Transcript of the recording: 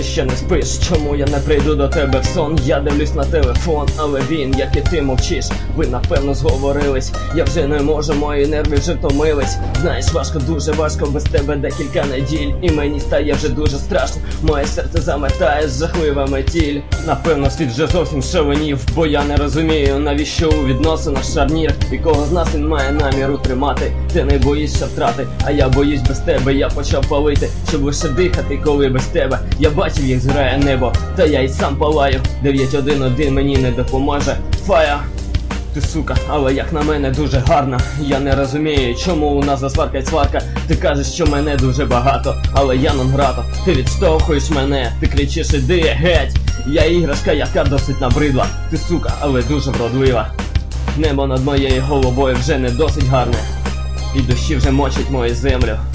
ти ще не спиш? Чому я не прийду до тебе в сон? Я дивлюсь на телефон, але він, як і ти, мовчиш. Ви напевно зговорились, я вже не можу, мої нерви вже втомились. Знаєш, важко, дуже важко без тебе декілька неділь. І мені стає вже дуже страшно, моє серце заметає з жахлива метіль. Напевно світ вже зовсім шаленів, бо я не розумію, навіщо у відносинах шарнір. І кого з нас він має наміру тримати? Ти не боїшся втрати, а я боюсь без тебе. Я почав палити, щоб лише дихати, коли без тебе. Я бачив, як зграє небо, та я й сам палаю. 911 мені не допоможе. Фая! Ти сука, але як на мене дуже гарна. Я не розумію, чому у нас засварка й сварка. Ти кажеш, що мене дуже багато, але я non-grato. Ти відштовхуєш мене, ти кричиш іди геть. Я іграшка, яка досить набридла. Ти сука, але дуже вродлива. Небо над моєю головою вже не досить гарне, і дощі вже мочать мою землю.